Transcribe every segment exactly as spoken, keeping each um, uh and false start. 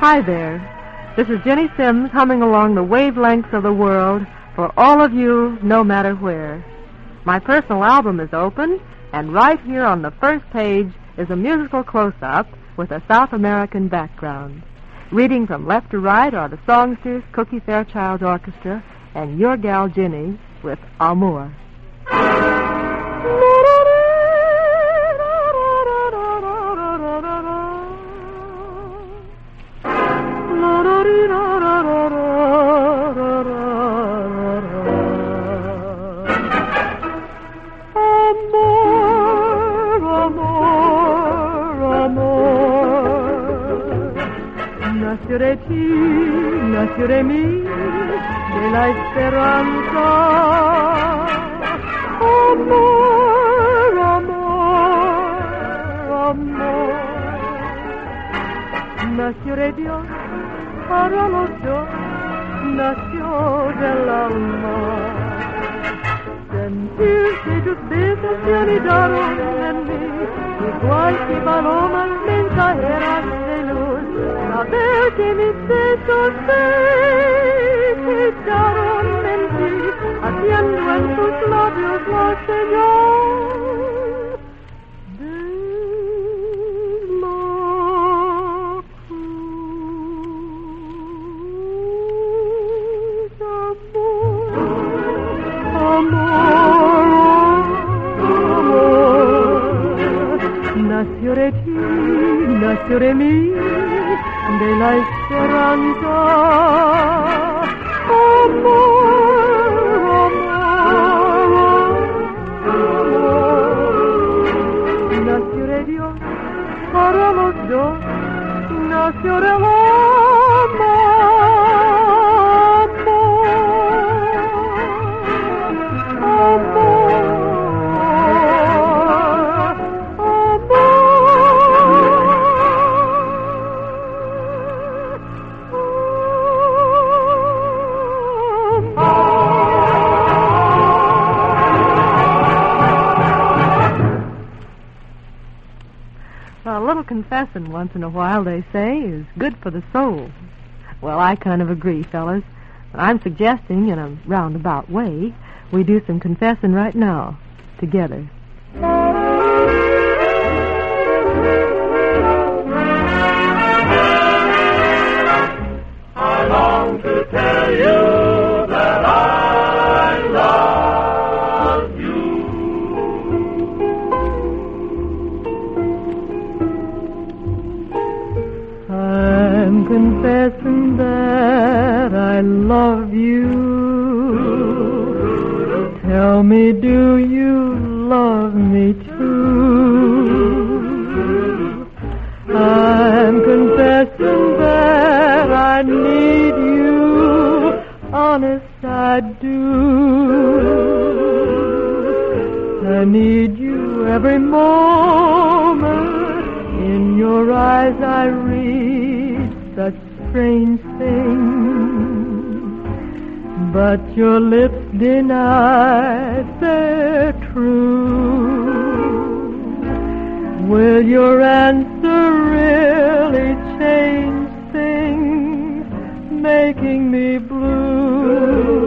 Hi there. This is Jenny Sims humming along the wavelengths of the world for all of you, no matter where. My personal album is open, and right here on the first page is a musical close-up with a South American background. Reading from left to right are the songsters, Cookie Fairchild Orchestra, and your gal Jenny with Amor. Nació de ti, nació de mí, de la esperanza. Amor, amor, amor. Nació de Dios para los dos, nació del alma. Sentir que tus besos se anidaron en mí, igual que palomas mensajeras de luz. Saber que mis besos se quedaron en ti, haciendo en tus labios la señal de la cruz. Amor, amor, nació de ti, nació de mí, de la esperanza. Amor, amor, amor, nació de Dios para los dos, nació del alma. A little confessing once in a while, they say, is good for the soul. Well, I kind of agree, fellas. I'm suggesting, in a roundabout way, we do some confessing right now, together. I long to tell you that I love you. I'm confessing that I love you. Tell me, do you love me too? I'm confessing that I need you. Honest, I do. I need you every moment. In your eyes I read such strange things, but your lips deny they're true. Will your answer really change things, making me blue?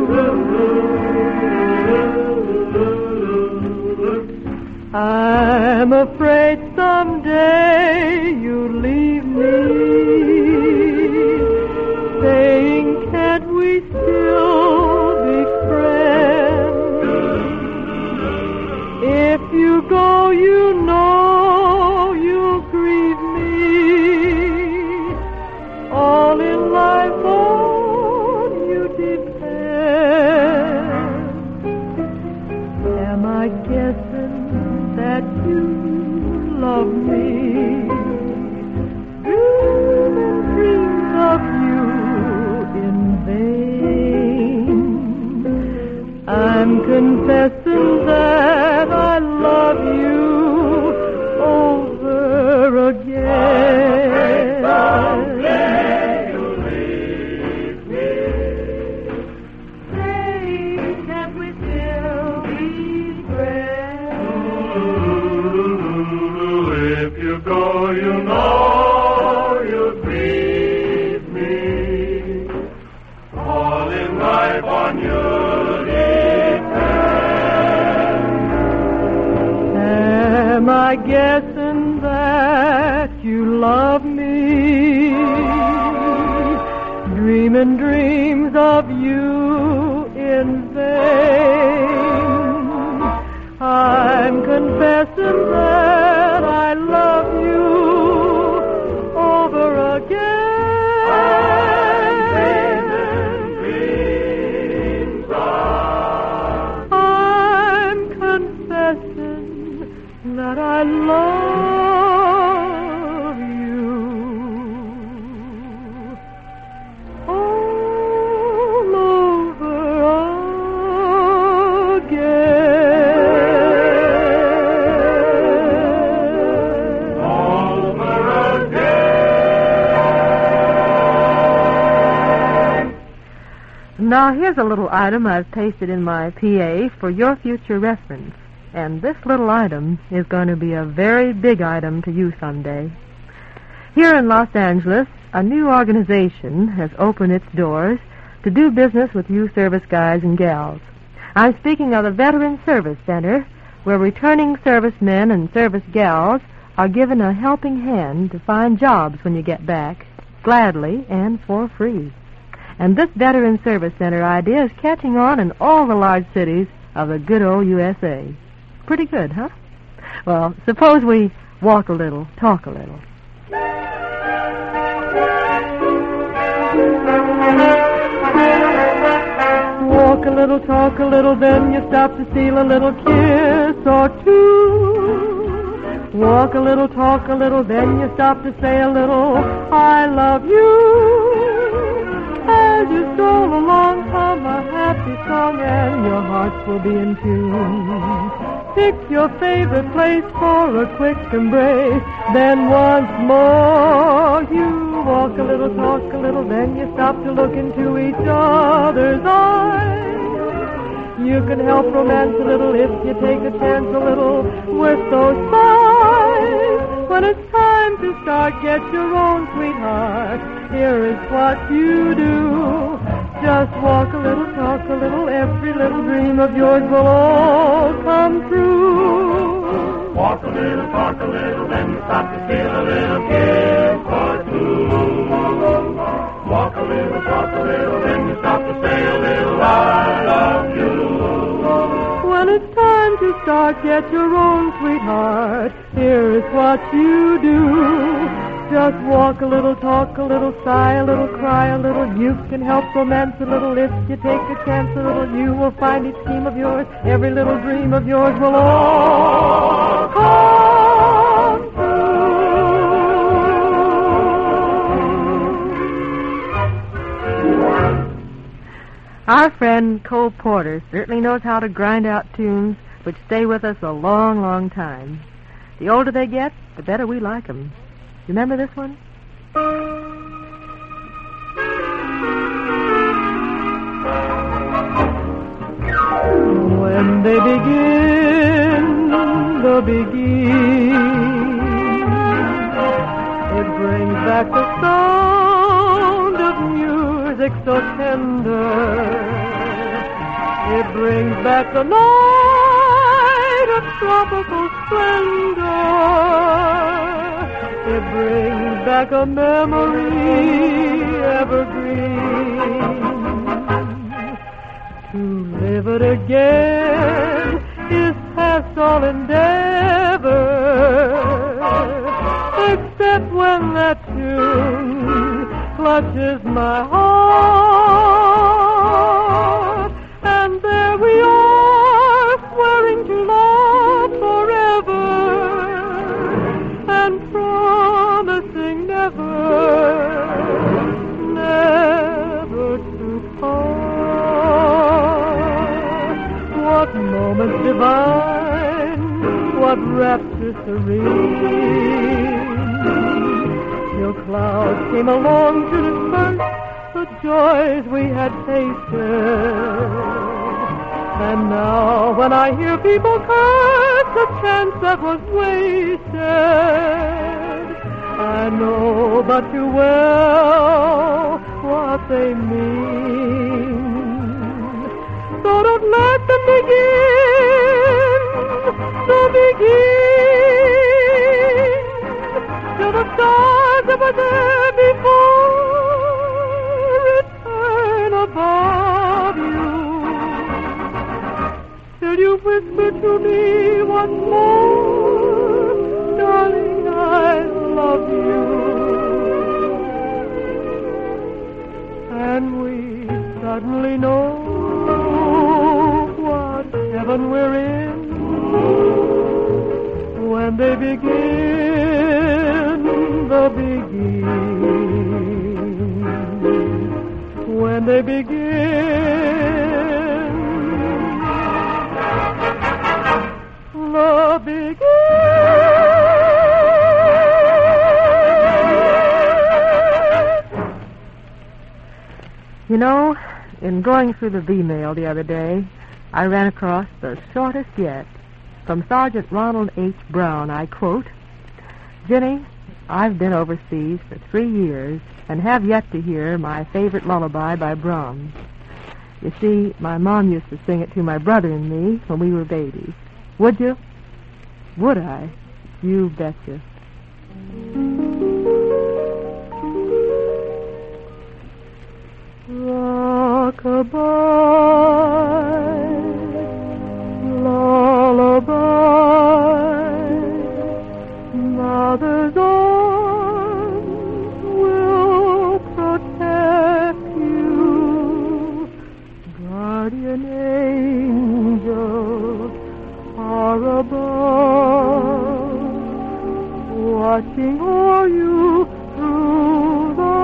I'm afraid someday you'll leave me, saying, can't we still be friends? If you go, you know you'll grieve me. All in life on you depends. Am I guessing that you love me? Dreaming dreams of you in vain. I'm confessing that I love you over again. Someday you'll leave me. Say, can't we still be friends? If you go, you know you'll be am I guessing that you love me? Dreaming dreams of you in vain. I'm confessing that I love you over again. That I love you all over again. All over again. Now here's a little item I've pasted in my P A for your future reference. And this little item is going to be a very big item to you someday. Here in Los Angeles, a new organization has opened its doors to do business with you service guys and gals. I'm speaking of the Veteran Service Center, where returning servicemen and service gals are given a helping hand to find jobs when you get back, gladly and for free. And this Veteran Service Center idea is catching on in all the large cities of the good old U S A. Pretty good, huh? Well, suppose we walk a little, talk a little. Walk a little, talk a little, then you stop to steal a little kiss or two. Walk a little, talk a little, then you stop to say a little, I love you. As you stroll along, hum a happy song and your hearts will be in tune. Pick your favorite place for a quick embrace. Then once more you walk a little, talk a little, then you stop to look into each other's eyes. You can help romance a little if you take a chance a little with those spies. When it's time to start, get your own sweetheart. Here is what you do. Just walk a little, talk a little, every little dream of yours will all come true. Walk a little, talk a little, then stop to steal a little kiss or two. Walk a little, talk a little, then you stop to say a little, I love you. When it's time to start, get your own sweetheart. Here is what you do. Just walk a little, talk a little, sigh a little, cry a little. You can help romance a little if you take a chance a little. You will find each scheme of yours, every little dream of yours will all come true. Our friend Cole Porter certainly knows how to grind out tunes which stay with us a long, long time. The older they get, the better we like them. Remember this one? When they begin the begin, it brings back the sound of music so tender. It brings back the night of tropical splendor. It brings back a memory evergreen. To live it again is past all endeavor, except when that tune clutches my heart. And there we are, swearing to love forever, and promising never, never to part. What moment divine, what rapture serene. Till clouds came along to disperse the joys we had tasted. And now when I hear people curse the chance that was wasted, I know but too well what they mean. So don't let them begin the beginning, till the stars that were there before return above you, till you whisper to me once more, darling, I love you. And we suddenly know what heaven we're in when they begin the beginning, when they begin the beginning. You know, in going through the V-mail the other day, I ran across the shortest yet. From Sergeant Ronald H. Brown, I quote, "Jenny, I've been overseas for three years and have yet to hear my favorite lullaby by Brahms. You see, my mom used to sing it to my brother and me when we were babies. Would you?" "Would I? You betcha." Rock-a-bye, lullaby, mother's arms will protect you, guardian angels are above, watching o'er you through the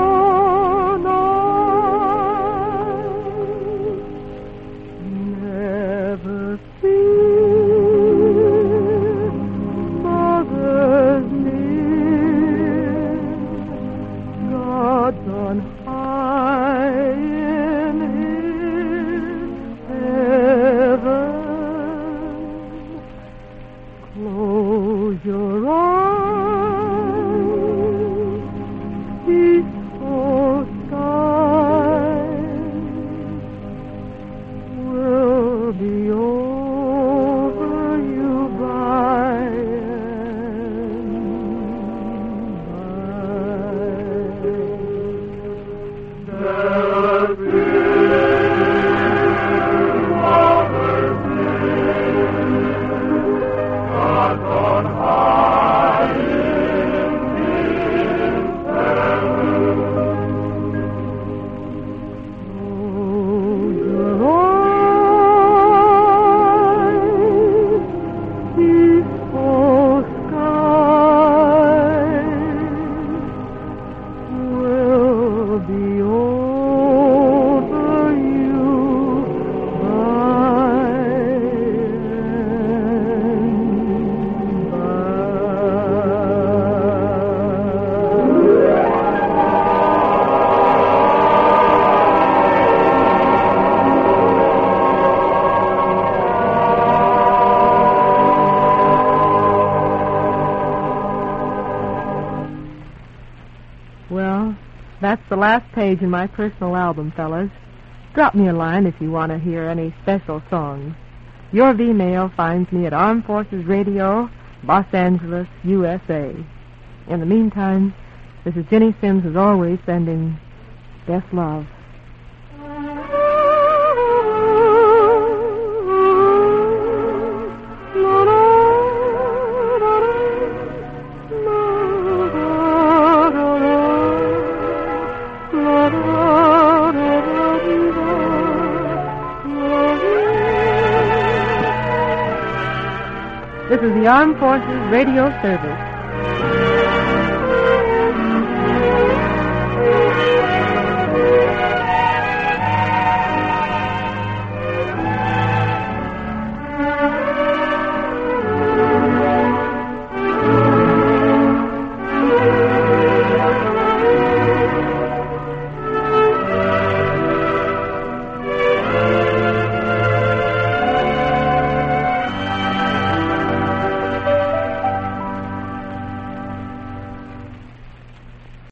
That's the last page in my personal album, fellas. Drop me a line if you want to hear any special songs. Your V-mail finds me at Armed Forces Radio, Los Angeles, U S A. In the meantime, this is Jenny Sims, as always, sending best love. This is the Armed Forces Radio Service.